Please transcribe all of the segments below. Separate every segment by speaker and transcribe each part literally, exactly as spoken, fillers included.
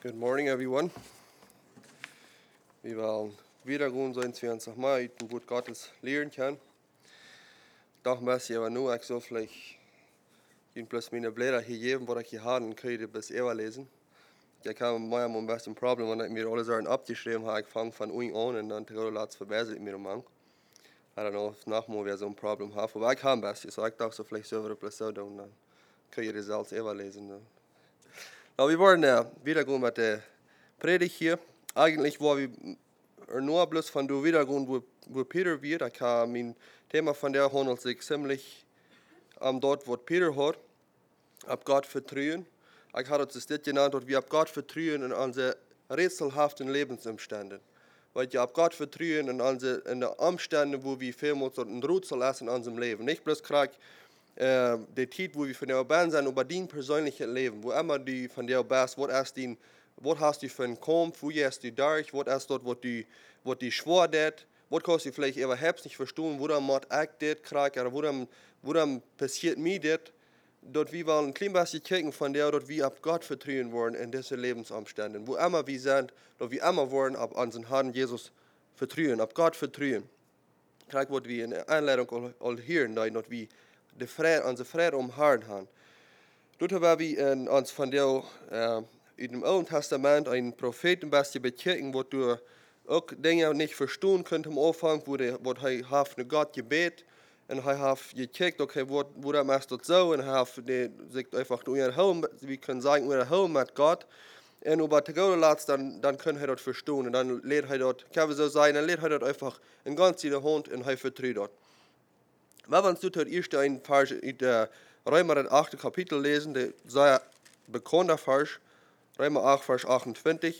Speaker 1: Good morning, everyone. Wir wollen wieder gehen, so wir uns nochmal in dem Wort Gottes lernen können. Doch muss ich aber nur, ich so vielleicht Ihnen bloß meine Blätter hier geben, wo ich hier habe, und könnte bis ever lesen. Ich habe mir ein bisschen ein Problem, wenn ich mir alle Sachen abgeschrieben habe, ich fange von unten an und dann gerade lasst verbessert mir mal. I don't know, if nachher wir so ein Problem haben, aber ich habe ein bisschen, so ich dachte so vielleicht so, bloß so, und dann könnt ihr das alles ever lesen. Ne? Aber wir wollen uh, wieder gehen mit der Predigt hier. Eigentlich war wir nur bloß von der Wiedergehen, wo, wo Peter wird. Ich habe mein Thema von der handelt sich ziemlich um dort, wo Peter hat. Ab Gott vertrauen. Ich habe es das genannt, dass wir ab Gott vertrauen in unsere rätselhaften Lebensumstände. Weil wir ab Gott vertrauen in, unsere, in den Umständen, wo wir vielmals einen Rätsel lassen in unserem Leben. Nicht bloß krieg äh, die Zeit, wo wir von der Band sind, über dein persönliches Leben. Wo immer du von der bist, was ist dein, was hast du für einen Kampf, wo gehst du durch, was ist dort, was du, was du schwor det, was kannst du vielleicht überhaupt nicht verstehen, wo dann macht ich das krieg, oder wo dann, wo dann passiert mir das. Dort wir wollen ein klein bisschen kicken von der, dort wir ab Gott vertrauen wollen in diesen Lebensumständen. Wo immer wir sind, dort wir immer wollen, ab unseren Herrn Jesus vertrauen, ab Gott vertrauen. Kijk wat wir in der Einleitung al, al hören, dort wir die Friede, unsere Friede um Herrn haben. Dort haben wir in, uns von der, äh, in dem Alten Testament einen Propheten bisschen bekicken, wo du auch Dinge nicht verstehen könnt am Anfang, wo er hat eine Gott gebet. En hij heeft gekeken, okay, wat, waarom is dat zo? En hij heeft zich einfach unterhalten, wir können sagen, unterhalten mit Gott. En über die Gode laat, dann, dann kann er das verstehen. Und dann lehrt er das, kann so sein, dann lehrt er das einfach in ganz in der Hand und er vertritt das. Wenn wir uns das erste ein Vers in der Römer acht Kapitel lesen, der sehr bekannter Vers, Römer acht, Vers achtundzwanzig.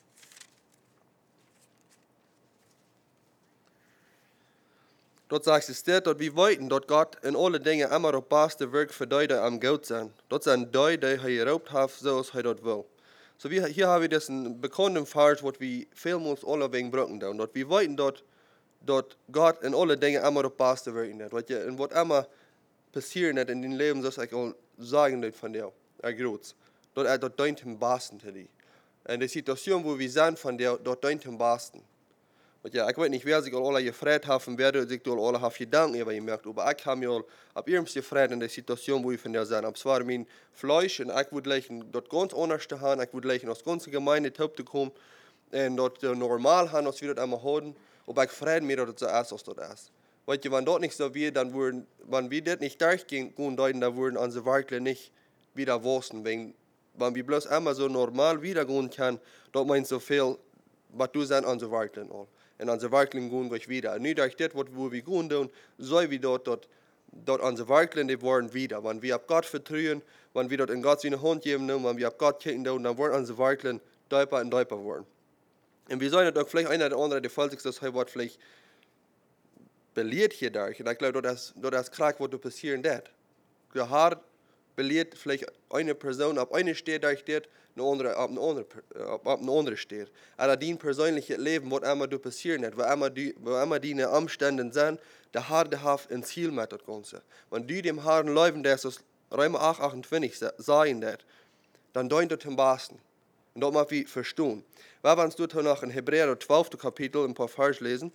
Speaker 1: Dort sagt es dir, dass wir wollten, dass Gott in alle Dinge immer das beste Werk für die, die am Gott sind. Das sind die, die er geraubt hat, so als er das will. So wir, hier haben wir diesen bekannten Vers, was wir vielmals alle wegen brauchen. Dass wir wollten, dass, dass Gott in alle Dinge immer das beste Werk hat. Und was immer passiert in deinem Leben, das ich auch sagen von dir, er groß. Dass er das dient im besten zu dir. In der Situation, wo wir sind von dir, das dient im besten. Ja, ich weiß nicht, wer sich alle gefreut haben, wer sich alle haben Gedanken über gemerkt, aber ich habe mich ab ihrem gefreut in der Situation, wo ich von der sind. Es war mein Fleisch und ich würde leichen dort ganz anders haben, ich würde leichen aus der ganzen Gemeinde zu kommen und dort normal haben, als wir das einmal haben, aber ich freue mich, dass das so ist, als das ist. Weil wenn dort nicht so wäre, dann würden, wenn wir das nicht durchgehen können, dann würden unsere Werke nicht wieder wachsen. Wenn, wenn wir bloß einmal so normal wiedergehen können, dort meint so viel, was du sind unsere Werke all. En unsere Werkelen gehen gleich wieder. Und nicht durch das, wo wir gehen, tun, so wie dort, dort, dort unsere Werkelen, die wollen wieder. Wenn wir auf Gott vertrauen, wenn wir dort in Gott seine Hand geben, wenn wir auf Gott kicken, dann wollen unsere Werkelen deutlicher und deutlicher werden. Und wir sollen auch vielleicht einer oder andere, der falls das Wort vielleicht belehrt hier durch. Und ich glaube, das ist krank, was passieren wird. Der Herr belehrt vielleicht eine Person, auf eine steht durch das, eine andere, auf eine andere, auf eine andere steht. Aber dein persönliches Leben, was immer du passieren wird, wo immer, die, wo immer deine Umstände sind, der Herr der hat ein Ziel mit das Ganze. Wenn du dem Herrn laufen, der ist Römer acht, achtundzwanzig sagen wird, dann deint das am besten. Und das muss wir verstehen. Wenn wir uns dort noch in Hebräer zwölf Kapitel ein paar Vers lesen.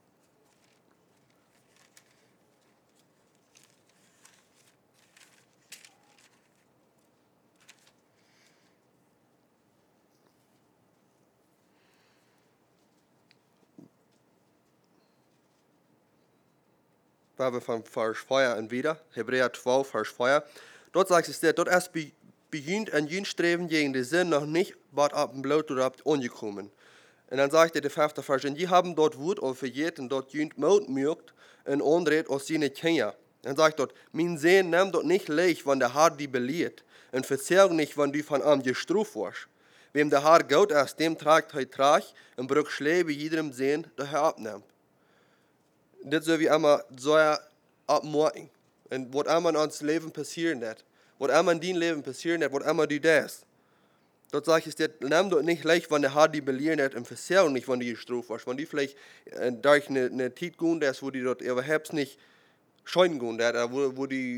Speaker 1: Weil wir von Vers vier an wieder, Hebräer zwölf, Vers vier. Dort sagt es dir, dort erst beginnt ein Jünstreben gegen den Sinn noch nicht, was ab dem Blut oder ab angekommen. Und dann sagt er der fünfte Vers, und die haben dort Wut und verjährt und dort jünt Mut mögt und andreht aus seine Kinder. Dann sagt dort, mein Sehen nimm dort nicht leicht, wenn der Herr die belehrt, und verzehr nicht, wenn du von ihm gestruft wirst. Wem der Herr Gott ist, dem tragt er Trag und brück Schläge jedem Sehen, der er abnimmt. Das soll wie immer so abmachen. Und was immer in unserem Leben passieren wird, was immer in deinem Leben passieren wird, was immer du das. Dort sage ich dir, nimm doch nicht leicht, wenn der Herr die belehren hat und verzehr nicht, wenn du gestruft wirst. Wenn du vielleicht äh, durch eine, eine Zeit gehen, wo die dort überhaupt nicht scheuen gehen, wo, wo die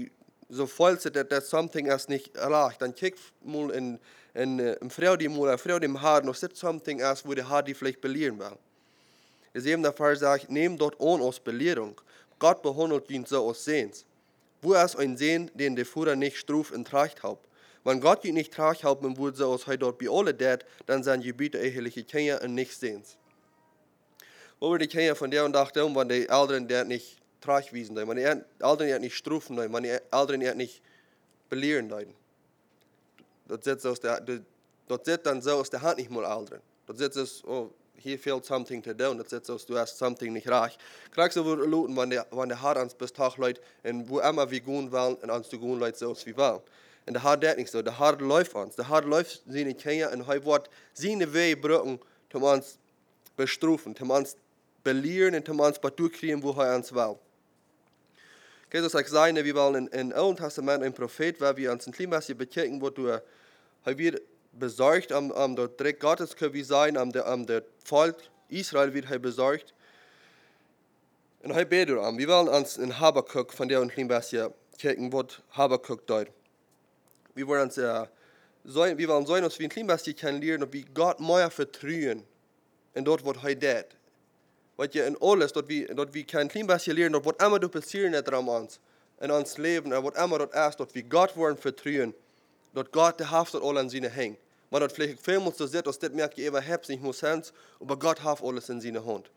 Speaker 1: so falls es dat something is nicht erreicht, dann kijk mal in, in, uh, een vrouw die mal, een vrouw die haar nog zit something is, wo die haar die vielleicht belehren will. Dus eben der Fall sagt, nehm dort an als Belehrung. Gott behandelt ihn so als Sehens. Wo ist ein Sehn, den der Führer nicht struf in Tracht hat? Wenn Gott ihn nicht Tracht hat, und würde so als er dort bei alle dat, dann sind Gebiete eigentlich Kinder und nicht Sehens. Wo wir die Kinder von der und dachte, wenn die Eltern der nicht Tracht wiesen, wenn die Eltern nicht strufen, wenn die Eltern nicht belehren. Das sieht aus der, das sieht dann so aus der Hand nicht mal Eltern. Das sieht es, oh, hier fehlt something to do, und das sieht aus, du hast something nicht reich. Kriegst du wohl Leuten, wenn der, wenn der Hart ans bis Tag leut, und wo immer wir gehen wollen, und ans zu gehen leut, so als wir wollen. Und der Hart das nicht so, der Hart läuft uns, der Hart läuft seine Kinder, und er wird seine Wege brücken, um uns bestrufen, um uns belehren, und um uns durchkriegen, wo er uns will. Okay, das ist sagen, wir wollen in, in Alten Testament ein Prophet, weil wir uns ein klein bisschen bekennen, wo du, er wird besorgt, am, am der Dreck Gottes können wir sein, am der, am der Volk Israel wird er besorgt. Und er betet am. Wir wollen uns in Habakuk von der und ein bisschen kicken, was Habakuk dort. Wir wollen uns, äh, so, wir wollen so, dass wir ein bisschen kennenlernen, und wie Gott mehr vertrauen in dort, was er tut. Weil ja in alles, dort wir, dort wir ein klein bisschen lernen, dort was immer du passieren hat an uns, in uns Leben, und was immer dort ist, dort wir Gott wollen vertrauen, dort Gott der Haft dort alle in seine Hände. Man hat vielleicht viel muss das sieht, dass das merkt ihr überhaupt nicht muss sein, aber Gott hat alles in seiner Hand.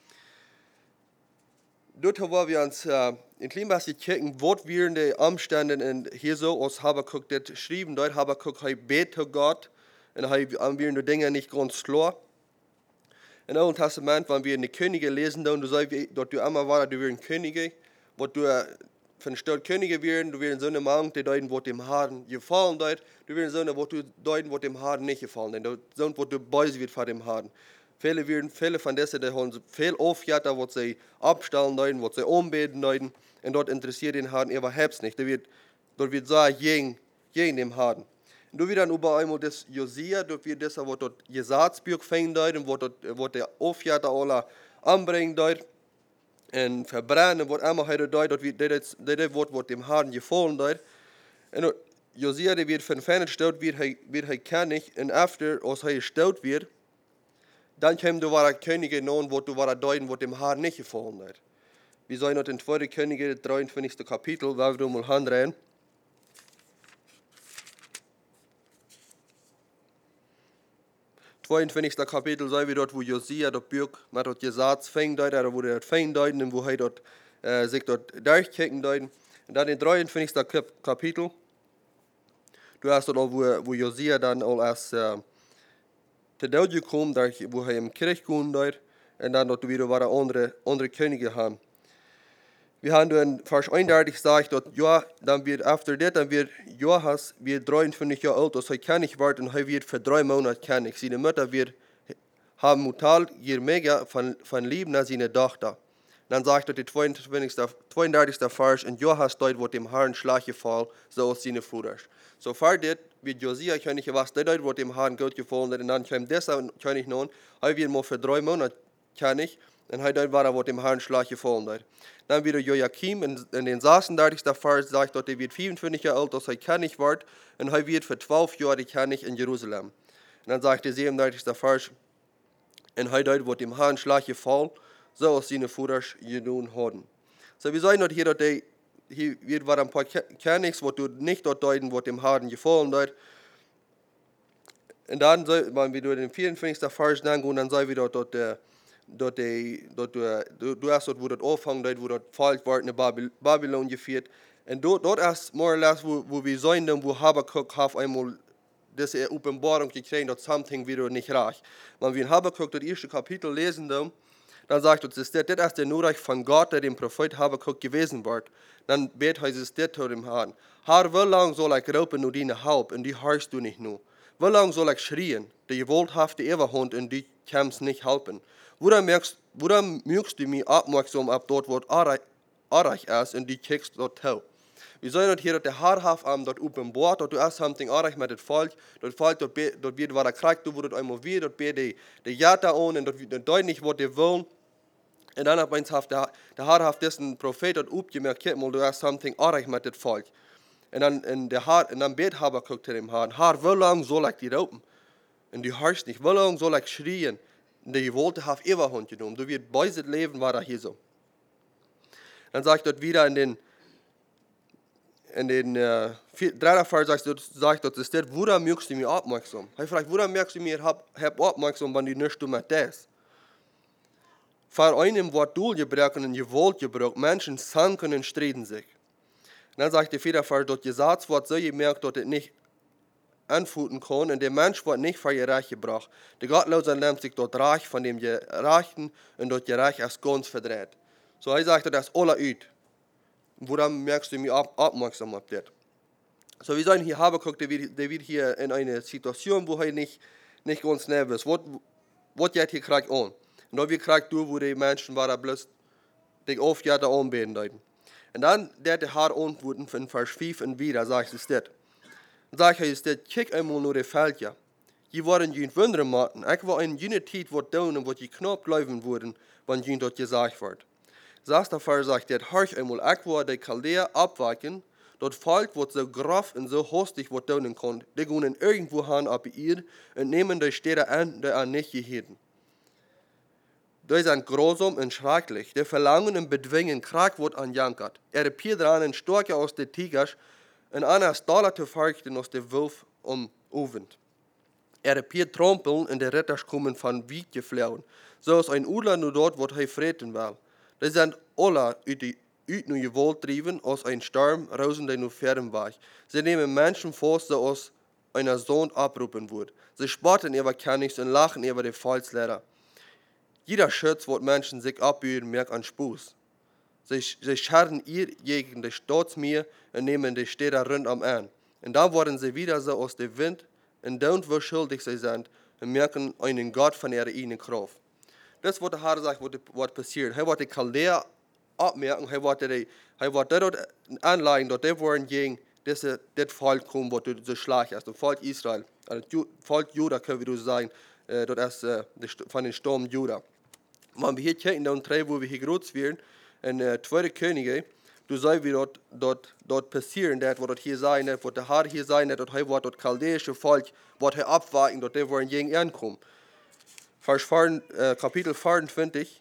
Speaker 1: Dort haben wir uns äh, in klein bisschen gucken, was wir die Umstände in hier so aus Habakuk das schrieben. Dort Habakuk hat betet Gott, und haben wir die Dinge nicht ganz klar. Im Alten Testament, wenn wir in die Könige lesen, dann du sagst, dort du immer war, du wirst Könige, wo du von Stadt Könige werden, du wirst so eine Mann, die deuten, wo dem Herrn gefallen deut, du wirst so eine, wo du deuten, wo dem Herrn nicht gefallen deut, so wo du böse wird vor dem Herrn. Viele werden, viele von diesen, die haben viel aufgehört, wo sie abstellen deuten, wo sie umbeten deuten, und dort interessiert den Herrn überhaupt nicht. Dort wird, dort wird sagen, gegen, gegen dem Herrn. Und du wirst dann über einmal das Josia, dort wird das, wo dort Jesatsbüch fängt deuten, wo dort, wo der aufgehört alle anbringen deut, en verbrennen, wat allemaal hij doet, dat dit wordt wat dem Herrn gefallen doet. En Josia, die wird von fern gestellt, wird hij, wird hij kennig, en after, als hij gestellt wird, dann kommt du war Könige nun, wo du war deuten, wat dem Herrn nicht gefallen doet. Wir sollen noch in zweiten Könige, dreiundzwanzigsten Kapitel, weil wir mal handrehen. zweiundzwanzigsten Kapitel sei wir dort, wo Josia dort Buch mit dort Gesatz fängt, oder wo der fängt deuten, und wo er dort äh, sich dort durchkicken deuten. Und dann in dreiundzwanzigsten Kapitel, du hast dort auch, wo, wo Josia dann auch als äh, zu Tode kommt, wo er im Kirch kommt dort, und dann dort wieder war andere, andere Könige haben. Wir haben in Vers einunddreißig gesagt, dass ja, dann wird after that, dann wird Joas wird dreiundfünfzig Jahre alt, also er kann nicht warten, und er wird für drei Monate kennig. Seine Mutter wird haben mutal ihr mega von, von Leben an seine Tochter. Dann sagt er die zweiunddreißigsten Vers, und Joas dort wird dem Herrn Schlag gefallen, so als seine Brüder. So far det wird Josia König was, der dort wird dem Herrn gut gefallen, und dann kommt dieser König nun, er wird mal für drei Monate König, und er war er, wird dem Herrn Schlag gefallen dort. Dann wieder Joachim, in, in den sechsunddreißigsten Vers sagt dort, er wird vierundfünfzig Jahre alt, als er König wird, und er wird für zwölf Jahre König in Jerusalem. Und dann sagt der siebenunddreißigsten Vers, und er dort wird dem Herrn Schlag gefallen, so als seine Väter getan haben. So wir sagen dort hier, dass hier wird war ein paar Königs, wo du nicht dort deuten, wo dem Herrn gefallen dort. Und dann, wenn wir durch den vierundfünfzigsten Vers dann gehen, dann sagen wir dort, dort der Dort, die, dort, du, du hast dort, wo dort anfangen, wo dort falsch war, in Babylon geführt. Und dort, dort ist more or less, wo, wo wir sein, wo Habakuk hat einmal diese Offenbarung gekriegt, dass something wieder nicht reicht. Wenn wir in Habakuk das erste Kapitel lesen, dann sagt uns, das, das ist der Nurreich von Gott, der dem Prophet Habakuk gewesen wird. Dann betet er es das zu dem Herrn. Herr, wie lange soll ich rufen nur deine Halb, und die hörst du nicht nur? Wie lange soll ich schreien, die gewollhafte Ewehund, und die kannst nicht helfen? Woran merkst, woran merkst du mich aufmerksam ab dort, wo Arach ist, und die kickst dort zu? Wir sehen dort hier, dass der Herr hat am dort oben Bord, dort du hast something Arach mit dem Volk, dort Volk, dort, dort wird, was er kriegt, du wurdest einmal wieder, dort wird die, die Jata an, und dort wird deutlich, was die wollen. Und dann hat der, der Herr hat diesen Prophet dort aufgemerkt, mal, du hast something Arach mit dem Volk. En dan, en de haar, en dan beet Habakuk te dem Haar, Haar, wie lang soll ich die roepen? En die harst nicht, wie lang soll ich schreien? En die wollte have Everhand genommen, du wird bei het Leben war er hier so. Dann sagt dort wieder in den, in den äh, dritten Vers, sagt dort, sagt dort, ist das, woran merkst du mir aufmerksam? Er fragt, woran merkst du mir hab, hab aufmerksam, wenn du nicht du mit das? Vor einem Wort Dulgebrechen und Gewaltgebrauch, Menschen zanken und streiten sich. Und dann sagt der vierte Vers, dort gesagt wird, so ihr merkt, dass es nicht anfuten kann, und der Mensch wird nicht für ihr Reich gebracht. Der Gottlose nimmt sich dort Reich von dem Gerechten und dort ihr Reich als ganz verdreht. So, er sagt, das ist alle uit. Woran merkst du mir aufmerksam auf das? So, wir sollen hier Habakuk, der wird, der wird hier in einer Situation, wo er nicht, nicht ganz nervös ist. Was geht hier gerade an? Und da wird gerade durch, wo die Menschen waren, bloß die aufgehört anbeten deuten. Und dann, der der Haar antworten von Vers fünf und wieder, sagt es das. Sagt er, das, kijk einmal nur die Völker. Die waren geen Wunder machen. Ich war in jener Zeit, wo tun und wo die knapp bleiben wurden, wenn ihnen dort gesagt wird. Sagst der Vers sagt, der horch einmal, ich war die Chaldäer abweichen, dort Volk, wo so grof und so hostig wo tun kann, die gehen irgendwo hin ab ihr und nehmen die Städte an, die an nicht gehitten. Die sind grausam und schrecklich. Die verlangen und bedwingen, Krieg wird anjankert. Er piert dran und Storke aus der Tigers und einer Staller zu fürchten aus der Wolf um Ovend. Er piert trampeln und die Ritter kommen von Wieg geflohen. So ist ein Udler nur dort, wo er freten will. Die sind alle uit die uit nu Gewalt trieben, aus ein Sturm, rosen die nur fern war. Sie nehmen Menschen vor, so aus einer Sohn abrufen wird. Sie spotten über Kennigs und lachen über die Falschlehrer. Jeder Schutz, wo Menschen sich abbühen, merkt an Spuß. Sie, sie scharren ihr gegen die Staatsmeer und nehmen die Städte rundum an. Und dann werden sie wieder so aus dem Wind und dort, wo schuldig sie sind, und merken einen Gott von ihrer eigenen Kraft. Das ist, was der Herr sagt, was passiert. Er wird die Chaldäer abmerken, er wird die, er wird dort anleihen, dass die wollen gegen das Volk kommen, was du so schlag hast, das Volk Israel, also Volk Juda, können wir sagen, das ist von den Sturm Juda. Wenn wir hier kijken, dann drei, wo wir hier groß werden, in äh, Zweite Könige, du sollst wie dort, dort, dort passieren, das, was dort hier sein, das, was der Herr hier sein, das, dort wird dort chaldäische Volk, was hier abwarten, dort die wollen gegen ihn kommen. Vers vier, äh, Kapitel vierundzwanzig.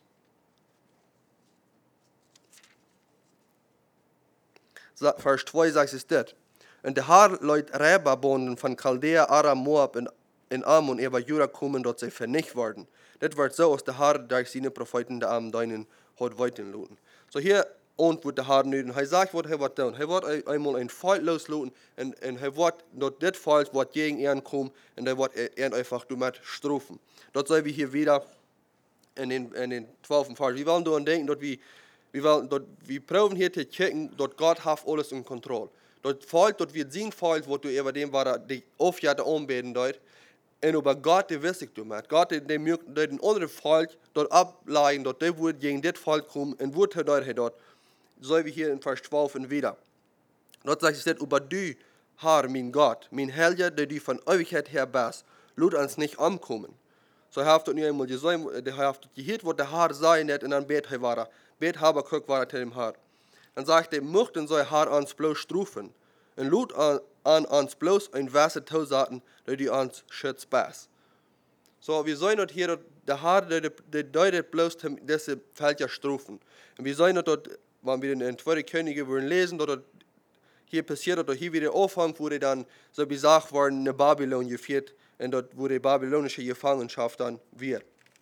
Speaker 1: Vers zwei sagt es das. Und der Herr leut Räberbonden von Chaldäer, Aram, Moab und in Ammon über Juda kommen, dort sie vernichtet werden. Das wird so, als der Herr durch seine Propheten der Armen deinen hat weiterlassen. So hier und wird der Herr nicht. Er sagt, was er wird tun. Er wird einmal ein Volk loslassen und, und er wird dort das Volk, was gegen ihn kommt, und er wird ihn einfach damit strafen. Dort sollen wir hier wieder in den, in den zwölften Vers. Wir wollen daran denken, dort wir, wir, wollen, dort, wir proben hier zu checken, dort Gott hat alles in Kontrolle. Dort Volk, dort wird sein Volk, wo du über dem war, die aufjahrt anbeten dort. Und über Gott, der weiß ich damit. Gott, der den anderen Volk dort ableihen, dort der wird gegen das Volk kommen und wird er dort, dort. So wie hier in Vers zwölf und wieder. Dort sagt es, über du, Herr, mein Gott, mein Helger, der du von Ewigkeit her bist, lud uns nicht umkommen. So er hat dort nicht einmal gesagt, der hat gehört, was der Herr sein hat, und dann bet er war. Bet Habakuk war er zu dem Herr. Dann sagt er, möchten soll Herr uns bloß strufen. Und lud an, an uns bloß ein Wasser zusaten, der die uns schützt best. So, wir sollen dort hier, der Herr, der, der deutet bloß diese Völker strufen. Und wir sollen dort, wenn wir in Zweite Könige wollen lesen, dort hier passiert, oder hier wieder Anfang wurde dann, so wie gesagt worden, in Babylon geführt, und dort wurde die babylonische Gefangenschaft dann wird.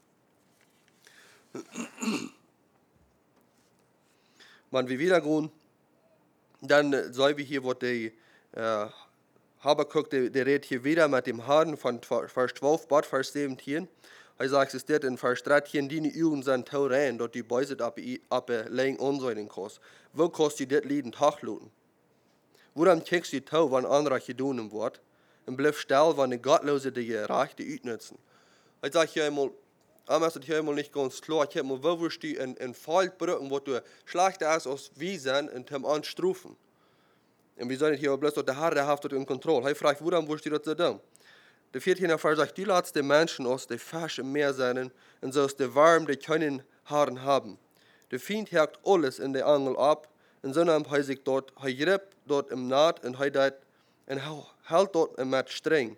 Speaker 1: Wenn wir wieder gehen, dann sollen wir hier, was die äh, Habakuk, der, der redet hier wieder mit dem Herrn von Vers zwölf, Bad Vers siebzehn. Er sagt, es steht in Vers dreizehn, die Üben sind Tauren, dort die Beuse ablegen unseinen Kost. Wo kostet die das Lied einen Tag luten? Woran kriegst du Tau, wenn andere gedonen wird? Und bleib still, wenn die Gottlose die Rechte utnutzen. Er sagt hier einmal, aber ist hier einmal nicht ganz klar. Ich habe mal, wo wirst du in, in Volk brücken, wo du schlechter ist als wir sind, und dem anstrufen. Und wir sagen hier bloß, der Herr, der hat das in Kontrolle. Er fragt, woran wirst du das so tun? Der vierte Vers sagt, du lässt die Menschen aus der Fisch im Meer sein, und so ist der Warm, die keinen Haaren haben. Der Feind hakt alles in der Angel ab, En zo nam hij zich dort, hij greep dort im naad en hij dat, en hij held dort met streng.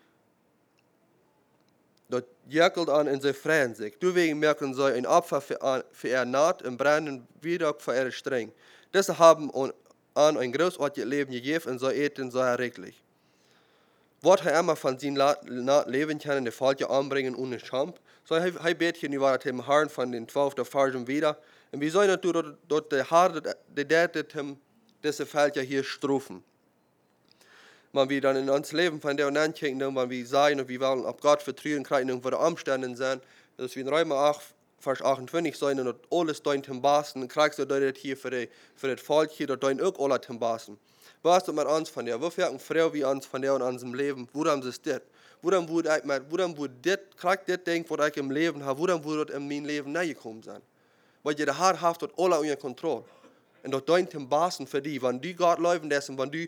Speaker 1: Dat jekelt an in zijn vrijen zich. Deswegen merken zij een Opfer für, für ihr naad en brennen wieder für ihre streng. Deze haben an ein großartiges Leben gegeben und zij eten zij erreglich. Wat hij immer van zijn naad leven kan en de falsche aanbrengen ohne Schamp. So hij, hij beet hier nu waar het hem Herrn van den twaalfde Versen wieder. En wie sollen natuurlijk dat de Herr, de derde hem deze falsche hier strafen. Maar wie dan in ons leven van der aankijken, wanneer we zijn of we willen op God vertrouwen krijgen voor de omstanden zijn. Dus we in Römer acht, vers achtentwintig zijn en dat alles dein hem basen. En krijgst du dat hier voor, de, voor het volk dat dein ook alles hem basen. Was ist mit uns von der? Wo fährt Frau wie uns von der in unserem Leben? Woran ist das? Woran wurde ich mit, woran wurde das, kriegt das Ding, was ich im Leben habe, woran wurde das in mein Leben näher gekommen sein? Weil ihr der Herr habt dort alle unter Kontrolle. Und dort deint im Basen für die, wenn du Gott laufen lässt und wenn du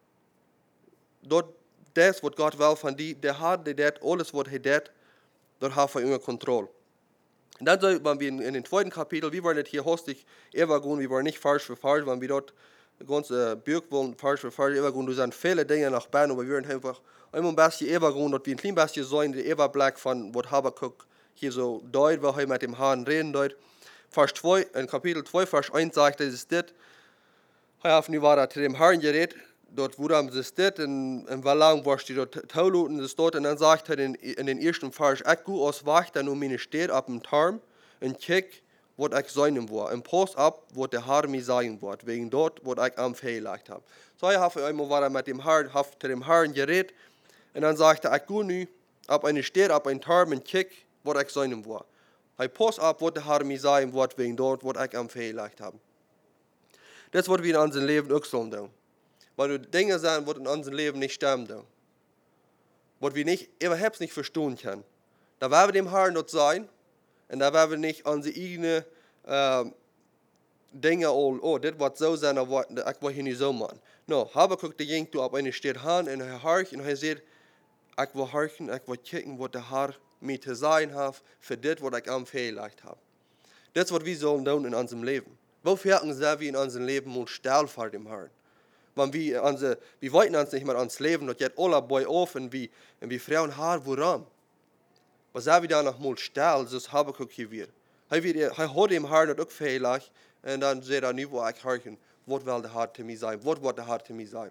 Speaker 1: dort das, was Gott will von dir, der Herr, der das, alles, was er das, dort habt ihr unter Kontrolle. Und dann soll, wenn wir in, in den zweiten Kapitel, wir wollen nicht hier hostig, evagon, wir wollen nicht falsch für falsch, wenn wir dort ganz uh, Buch wollen, falsch für falsch, evagon, du sind viele Dinge nach Bern, aber wir wollen einfach einmal ein bisschen evagon, dass wir ein klein bisschen sein, der Eberblick von, was Habakuk hier so deut, wo er mit dem Herrn reden deut. Vers zwei, in Kapitel zwei, Vers eins sagt, das ist das, er hat nu war zu dem Herrn geredet, dort wurde am das das, und in Wallang war die dort Tauluten, das dort, und dann sagt er in, in den ersten Vers, ich gu aus Wach, dann um meine steht ab dem Tarm, und kick, wat ich sein war. Und pass ab, was der Herr mir sagen wird, wegen dort, was ich am Fehlleicht habe. So, ich habe einmal war er mit dem Herrn, habe zu dem Herrn geredet, und dann sagte er, ich gehe nu ab eine Stadt, ab ein Tarm und kick, was ich sein war. Ich pass ab, was der Herr mir sagen wird, wegen dort, was ich am Fehlleicht habe. Das wird wir in unserem Leben auch sollen tun. Weil du Dinge sagen, die in unserem Leben nicht stimmen tun. Was wir nicht, überhaupt nicht verstehen können. Da werden wir dem Herrn dort sein, und da werden wir nicht unsere eigenen äh, Dinge, oh, oh das wird so sein, aber ich will hier nicht so machen. No, Habakuk, der ging auf eine Stadt hin und er horcht und er sagt, ich will horchen, ich will kicken, was der Herr mir zu sagen hat, für das, was ich am Fehlleicht habe. Das, was wir sollen tun in unserem Leben. Wofür sind wir in unserem Leben und still vor dem Herrn? Wenn wir, unsere, wir wollten uns nicht mehr ans Leben, das jetzt alle bei auf und wir, und wir fragen, Herr, woran? Was sind wir da noch mal still, so ist Habakuk hier wieder. Er hat dem Herrn auch vielleicht, und dann sagt er nicht, wo ich horchen, was will der Herr zu mir sein, was wird der Herr zu mir sein.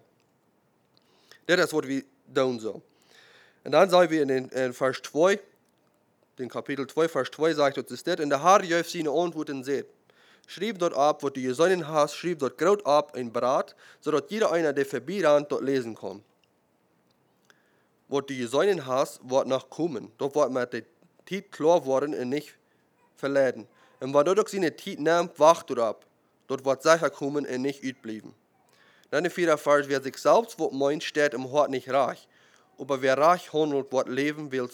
Speaker 1: Das ist, was wir tun sollen. Und dann sagen wir in, den, in Vers zwei, in Kapitel zwei, Vers zwei sagt uns das, und der Herr jöf seine Antwort und sagt, schrieb dort ab, was du gesonnen hast, schrieb dort Kraut ab in Brat, sodass jeder einer, der vorbeirannt, dort lesen kann. Was du gesonnen hast, wird noch kommen. Dort wird mit der Zeit klar worden und nicht verladen. Und wenn dort seine Zeit nimmt, wacht dort ab. Dort wird sicher kommen und nicht utbleiben. Dann der vierte Vers, wer sich selbst was meint, steht im Hort nicht reich. Aber wer reich handelt, wird leben, will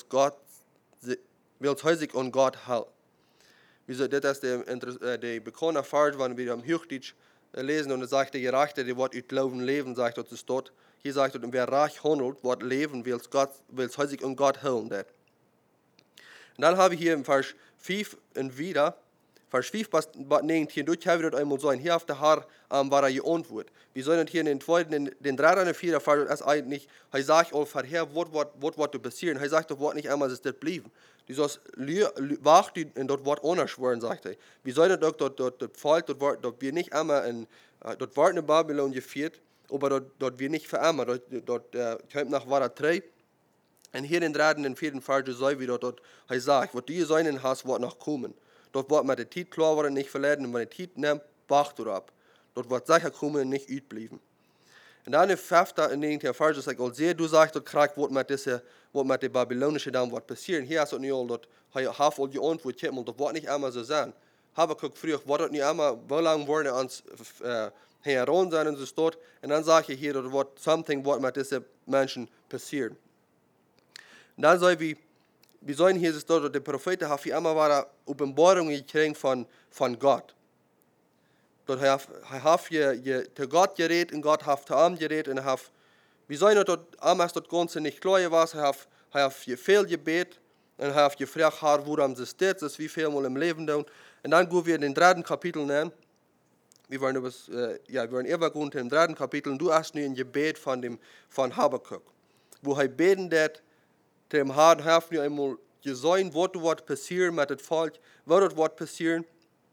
Speaker 1: es häusig an Gott halten. Wieso, das ist der, der bekannte Vers, wenn wir am Hochdeutsch lesen und er sagt, der Gerechte, der wird ut Glauben leben, sagt er, das ist dort. Hier sagt er, wer reich handelt, wird leben, will es häusig an Gott halten. Und dann habe ich hier im Vers fünf und wieder, Vers fünf bis neunzehn, dort haben wir das einmal so, hier auf der Herr ähm, war er geantwortet. Wir sollen hier in den zweiten, in den dritten und vierten Vers, das ist eigentlich, er sagt, oh Herr, was wird passieren? Er sagt, das wird nicht einmal, dass das bleiben. Du sollst wacht und dort wird unerschworen, sagt er. Wir sollen dort, dort, dort, dort fällt, dort, dort, dort wir nicht einmal in, dort wird in Babylon geführt, aber dort, dort wir nicht verändert, dort, dort äh, kommt nach Wara drei. Und hier in den dritten und vierten Vers, so wie dort, dort, er sagt, was du sollen hast, wird noch kommen. Dort wird mit der Zeit klar worden, nicht verladen, und wenn die Zeit nimmt, wacht dort ab. Dort wird sicher kommen und nicht utbleiben. Und dann im fünften und neunten Vers sagt er, sehr, du sagst, dort kriegt, was mit dieser, was mit der babylonischen dann wird passieren. Hier ist es nicht all, dort, er hat all die Antwort, und das wird nicht einmal so sein. Habakuk früher, wird dort nicht einmal, wie lange wollen wir uns äh, heran sein und so dort. Und dann sage ich hier, dort wird something, was mit diesen Menschen passieren. Und dann soll wir, wir sollen hier, ist dort, der Prophet hat hier einmal eine Offenbarung gekriegt von, von Gott. Dort hat er zu Gott geredet und Gott hat zu ihm geredet und hat, wir sollen dort, einmal ist das Ganze nicht klar gewesen, er hat, er hat viel gebeten und er hat gefragt, Herr, woran ist das, das ist wie viel mal im Leben tun. Und dann gehen wir in den dritten Kapitel nehmen, wir waren über, äh, ja, wir waren übergegangen im dritten Kapitel und du hast nur ein Gebet von dem von Habakuk, wo er beten dat, dem Herrn hat nur einmal gesehen, was wird passieren mit dem Volk, was wird passieren.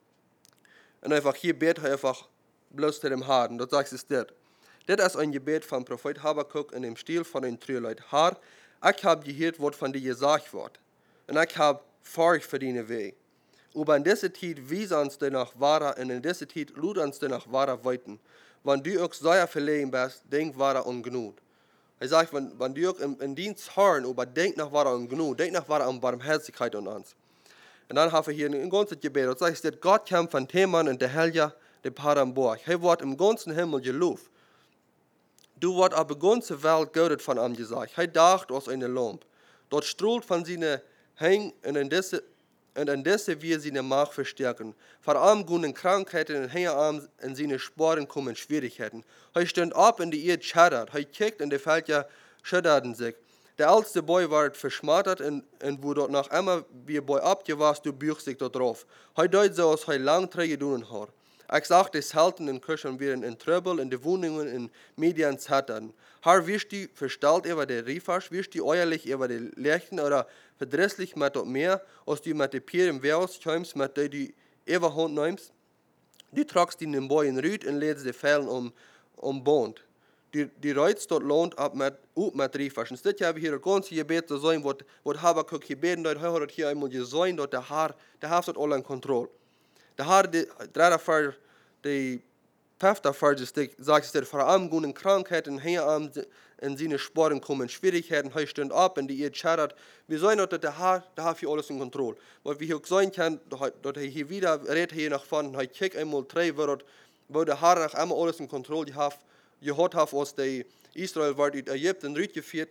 Speaker 1: Und einfach hier betet er einfach bloß zu dem Herrn. Das sagt es das. Das ist ein Gebet vom Prophet Habakuk in dem Stil von den drei Leuten. Herr, ich habe gehört, was von dir gesagt wird. Und ich habe Furcht für deine Wege. Aber in dieser Zeit wies uns danach wahrer, und in dieser Zeit lud uns danach wahrer weiten. Wenn du auch sehr verlegen bist, denk wahrer und genug. Er sagt, wenn, wenn du auch im, im Dienst hören, aber denk nach wahrer und genug, denk nach wahrer und Barmherzigkeit an uns. Und dann haben wir hier ein ganzes Gebet. Das sagt, dass Gott kam von Theman in der Helja, der Paramborg. Er wird im ganzen Himmel gelobt. Du wird aber die ganze Welt Gott von ihm gesagt. Er dacht aus einer Lampe. Dort strahlt von seinen Hängen und in diese und in diese wir seine Macht verstärken. Vor allem guten Krankheiten und Hängerarm in seine Sporen kommen Schwierigkeiten. Er stand ab in die Erde schattert. Er kickt in die Felder schatterten sich. Der älteste Boy war verschmattert und, und wo dort noch einmal wie Boy abgewasst, du büchst sich dort drauf. Er deut so, als er lang träge tun hat. Ich sag, die Selten in Kirchen werden in Tröbel, in die Wohnungen, in Medien zattern. Herr, wirst du verstellt über die Riefasch, wirst du euerlich über die Lechten oder verdrisslich mit dort mehr, als du mit den Pier im Wehrhaus kommst, mit der du Everhand nimmst? Du tragst in den Boy in Rüd und lädst die Fällen um, um Bond. Die, die Reiz dort lohnt ab mit, up mit Riefasch. Und das habe ich hier ein ganzes Gebet zu sein, was Habakuk gebeten hat, er hat hier einmal gesehen, dass der Herr, der hat dort alle in Kontrolle. Der Herr, der dritte Vers, der fünfte Vers, sagt, dass vor allem guten Krankheiten, Hängerarm in seine Sporen kommen, Schwierigkeiten, er steht ab und die Erde schattert. Wir sehen, dass der Herr, der hat hier alles in Kontrolle. Weil wir hier sehen können, dass er hier wieder redet hier nach vorne, er kickt einmal drei Wörter, wo der Herr nach einmal alles in Kontrolle hat, gehört hat, als der Israel war in Ägypten rübergeführt.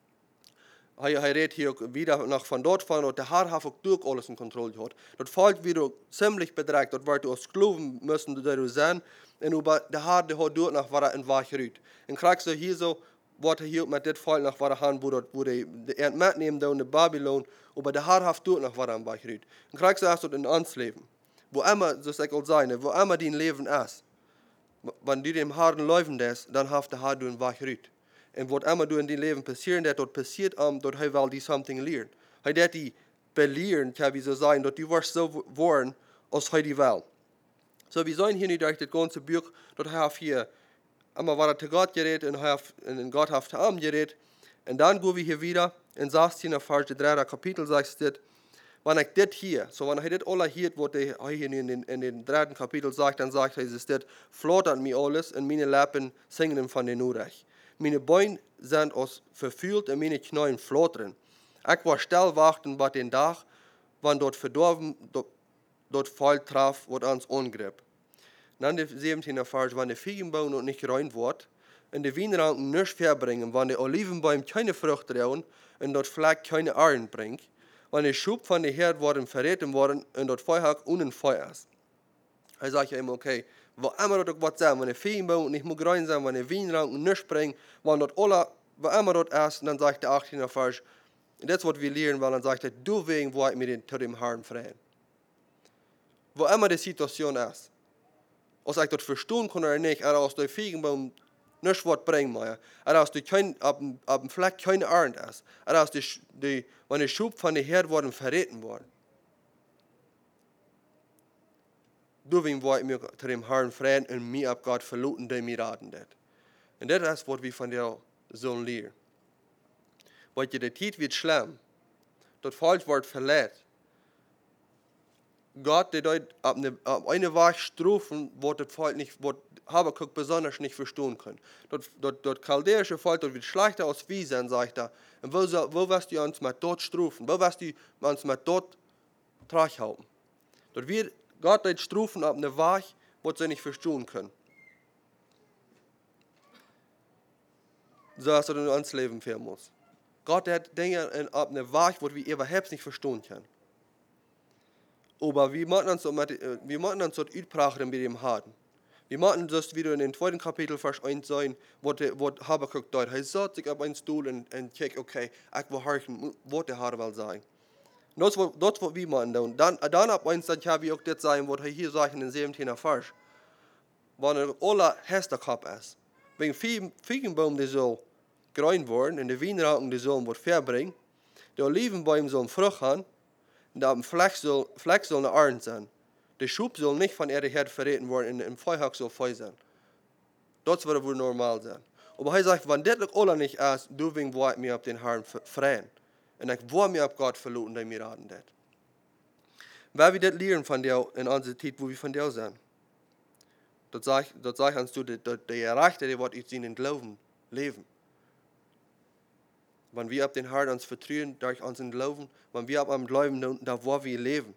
Speaker 1: Er redet hier wieder nach von dort fahren und der Herr hat auch durch alles in Kontrolle gehabt. Dort Volk wieder ziemlich bedrängt, dort wird aus Glauben müssen du sein. Und über der Herr, der hat durch nach war er in Wach rüht. Und kriegst du hier so, was er hier mit dem Volk nach war er han, wo dort, wo die Ernte mitnehmen da in Babylon, aber der Herr hat durch nach war er in Wach rüht. Und kriegst du erst dort in ans Leben. Wo immer, so sagt es sein, wo immer dein Leben ist, wenn du dem Herrn laufen lässt, dann hat der Herr du in Wach rüht. Und was immer du in dein Leben passieren, das dort passiert, um, dort er will die something lernen. Er wird die belehren, kann ich so sagen, dass du wirst so worden, als er die will. So, wir sehen hier nicht durch das ganze Buch, dort er hier einmal war er zu Gott geredet und, und Gott hat zu ihm geredet. Und dann gehen wir hier wieder in sechzehn Vers, das dritte Kapitel, sagt es, wenn ich das hier, so wenn er das alle hier, was er hier in den, in den dritten Kapitel sagt, dann sagt er, es das, flattert mir alles und meine Lippen singen von den Urreich. Meine Beine sind aus verfühlt und meine Knien flattern. Ich war still warten bei den Tag, wann dort verdorben, dort, dort Fall traf, was uns angriff. Dann der siebzehnte Vers, wenn der Feigenbaum noch nicht rein wird, und die Weinranken nichts verbringen, wenn der Olivenbaum keine Früchte trauen und dort Fleck keine Ahren bringt, wenn der Schub von der Herd worden verraten worden und dort Feuer ohne Feuer ist. Er sagt ja immer, okay, wo immer dort was sein, wenn der Feigenbaum nicht muss rein sein, wenn der Weinranken nicht bringt, wenn dort alle, wo immer dort ist, dann sagt der achtzehnte Vers, und das, was wir lernen, weil dann sagt er, du wegen wollt mir zu dem Herrn freien. Wo immer die Situation ist, ob ich das verstehen kann oder nicht, er aus der Feigenbaum nicht was bringen mehr, er aus der kein, ab, ab dem Fleck keine Arend ist, er aus der, die, wenn der Schub von der Herd worden verraten worden. Du wegen wollt mir zu dem Herrn freien und mir ab Gott verluten, der mir raten wird. Und das ist, was wir von dir sollen lernen. Weil die Zeit wird schlimm. Das Volk wird verletzt. Gott, der dort ab eine, ab eine Wahl strufen, wo das Volk nicht, wo Habakuk besonders nicht verstehen kann. Dort, dort, dort chaldäische Volk, dort wird schlechter als wir sein, sagt er. Und wo, wo wirst du uns mit dort strufen? Wo wirst du uns mit dort traghalten? Dort wird Gott dort strufen ab eine Wahl, wo sie nicht verstehen können. So hast du in uns Leben führen muss. Gott hat Dinge ab einer Wahl, wo wir überhaupt nicht verstehen können. Aber wir machen uns so, wir machen uns so Utprachen mit dem Harten. Wir machen das wieder in den zweiten Kapitel, Vers eins sein, wo, wo Habakuk dort, er setzt sich auf einen Stuhl und, und checkt, okay, ich will hören, was der Herr will sein. Das, das, was wir machen. Und dann, dann ab eins, dann kann ich auch das sagen, was er hier sagt in den siebzehnten Vers. wanneer alle Hesterkap is. Wegen Feigenboom die zal groen worden en de wijnranken die zullen wat verbrengen. De olivenboom zullen vrucht gaan en de vlek zal, vlek zal naar arend zijn. De schub zal niet van ihre Herd verreten worden en im Feuerhack zal voll sein. Dat wird wohl normal sein. Aber hij zegt, wenn dit alle nicht ist, du wegen wo ich mir auf den Herrn freien. Und ich will mir auf Gott verlauten, der mir raten det. Weil wir das lernen von dir in unserer Zeit, wo wir von dir sind. Das sagt, das sagt uns du, der Erreichte, der wird jetzt in den Glauben leben. Wenn wir auf den Herrn uns vertrauen, durch unseren Glauben, wenn wir auf am Glauben, da wo wir leben.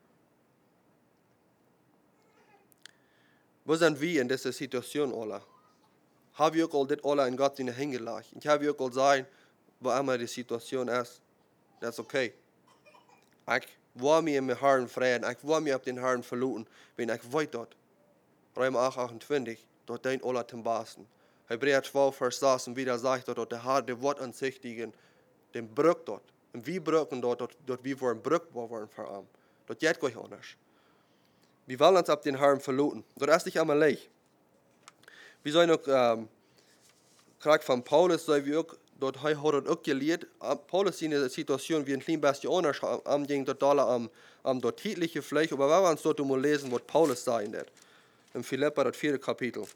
Speaker 1: Wo sind wir in dieser Situation alle? Haben wir auch all das alle in Gott hingelegt? Ich habe auch all sagen, wo immer die Situation ist, das ist okay. Ich will mich im Herrn freuen, ich will mich auf den Herrn verlauten, wenn ich weiß dort. Römer acht, achtundzwanzig, dort dein alle zum Besten. Hebräer zwölf, Vers sechs, wieder sagt dort, der Herr, der Wort ansichtigen, den Brück dort. Und wir brücken dort, dort, dort wir wollen brückbar werden für ihn. Dort geht gleich anders. Wir wollen uns auf den Herrn verlauten. Das ist nicht einmal leicht. Wir sollen auch, ähm, gerade von Paulus, sollen wir auch, dort hat er auch gelehrt, Paulus in der Situation wie ein klein bisschen anders, am ging dort alle am, am dort tägliche Fleisch, aber wenn wir uns dort mal lesen, was Paulus sagen wird, im Philipper, das vierte Kapitel.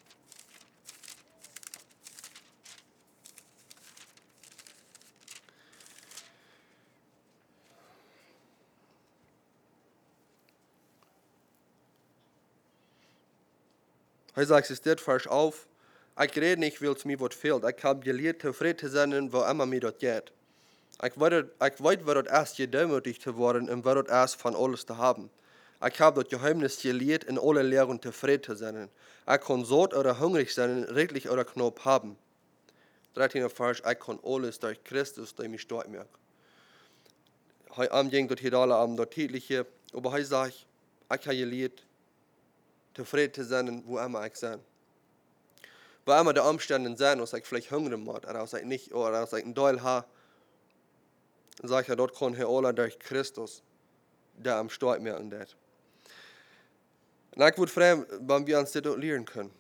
Speaker 1: Er sagt, es steht falsch auf, ich rede nicht, weil es mir was fehlt. Ich habe gelehrt, zufrieden zu sein, wo immer mir das geht. Ich weiß, ich weiß, was das ist, gedemütigt zu werden und was das ist, von alles zu haben. Ich habe das Geheimnis gelehrt, in alle Lehren zufrieden zu sein. Ich kann satt oder hungrig sein, redlich oder knapp haben. dreizehnter Vers, ich kann alles durch Christus, der mich stark macht. Er am ging dort hier alle am dort tägliche, aber er sagt, ich habe gelehrt, zufrieden zu sein, wo immer ich sein. Wo immer die Umstände sind, als ich vielleicht hungrig bin, oder als ich nicht, oder als ich ein Deil habe, dann sage ich, dort kann er alle durch Christus, der am stark merken wird. Und ich würde fragen, wann wir uns das lernen können.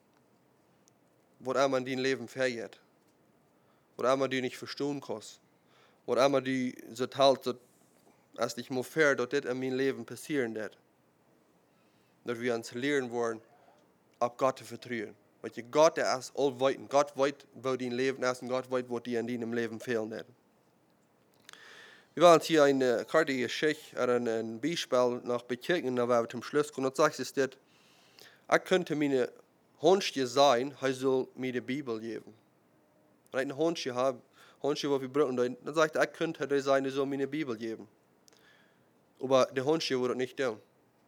Speaker 1: Wo immer dein Leben vergeht. Wo immer du nicht verstehen kannst. Wo immer du so halt, als ich mir fair, dass das in meinem Leben passieren wird. Dass wir uns lernen wollen, auf Gott zu vertrauen. Weil Gott, der ist allweit. Gott weiß, wo dein Leben ist und Gott weiß, wo dir in deinem Leben fehlen wird. Wir wollen hier eine Karte Geschichte, ein, ein Beispiel nach bekijken, dann werden wir zum Schluss kommen. Und sagt es dit, ich könnte meine Hondje sein, er soll mir die Bibel geben. Wenn ich ein Hondje habe, Hondje, wo wir brauchen, dann sagt er, ich könnte der sein, er soll mir die Bibel geben. Aber der Hondje wird das nicht tun.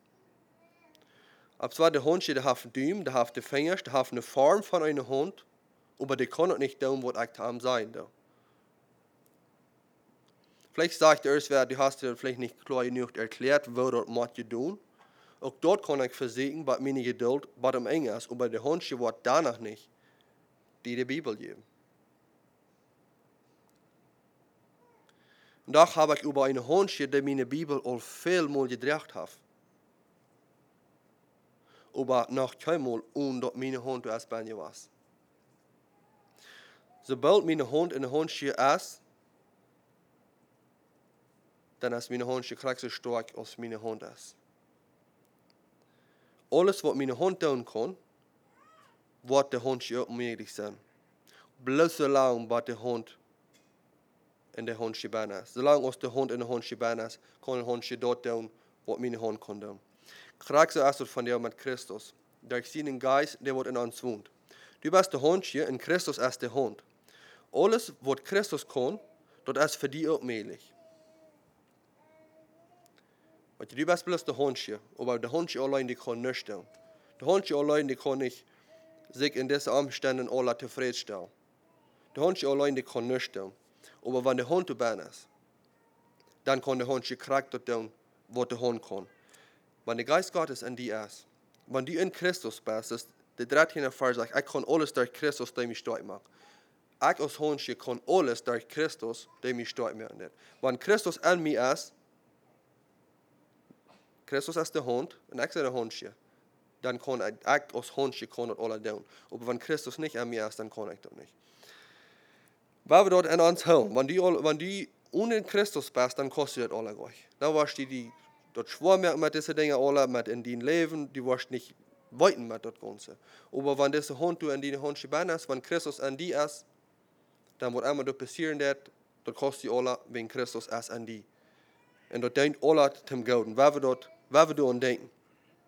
Speaker 1: Aber zwar der Hondje, der hat einen Daumen, der hat die Finger, der hat eine Form von einem Hund, aber der kann das nicht tun, was ich da am sein da. Vielleicht sagt er, du hast dir vielleicht nicht klar genug erklärt, wo das muss je tun. Auch dort kann ich versichern, bei meiner Geduld, bei dem Eng ist, aber der Hondje wird danach nicht die die Bibel geben. Und da habe ich über einen Hondje, der meine Bibel al viel mal gedreht hat. Aber noch keinmal, ohne dass meine Hund als bei mir war. Sobald meine Hund in der Hondje ist, dann ist meine Hondje gleich so stark, als meine Hund ist. Alles, was meine Hund tun kann, wird der Hondje auch möglich sein. Bloß so lange, bis der Hund in der Hondje bein ist. Solange als der Hund in der Hondje bein ist, kann der Hondje dort tun, was meine Hund kann tun. Gleich so ist es von dir mit Christus. Durch seinen Geist, der wird in uns wohnt. Du bist der Hondje, in Christus ist der Hund. Alles, was Christus kann, das ist für dich auch möglich. Weil du bist bloß der Hondje, aber der Hondje allein, die kann nichts tun. Der Hondje allein, die kann nicht sich in diesen Umständen alle zufriedenstellen. Der Hondje allein, die kann nichts tun. Aber wenn der Hund dabei ist, dann kann der Hondje Charakter tun, was der Hund kann. Wenn der Geist Gottes in dir ist, wenn du in Christus bist, ist der dreizehnte Vers sagt, ich kann alles durch Christus, der mich stark macht. Ich als Hondje kann alles durch Christus, der mich stark macht. Wenn Christus in mir ist, Christus ist der Hund und ich bin der Hondje. dann kann ich, ich als Hondje kann das alle doen. Aber wenn Christus nicht an mir ist, dann kann ich das nicht. Weil wir dort an uns haben, wenn die, wenn die ohne Christus bist, dann kostet das alle gleich. Dann warst du die, dort schwor mit diesen Dingen alle, mit in dein Leben, die warst nicht weiten mit das Ganze. Aber wenn diese Hund du in deine Hondje bist, wenn Christus an die ist, dann wird einmal das passieren, das kostet die alle, wenn Christus ist an die. En dat denkt alle zum Gouden, waar we, dat, waar we doen denken.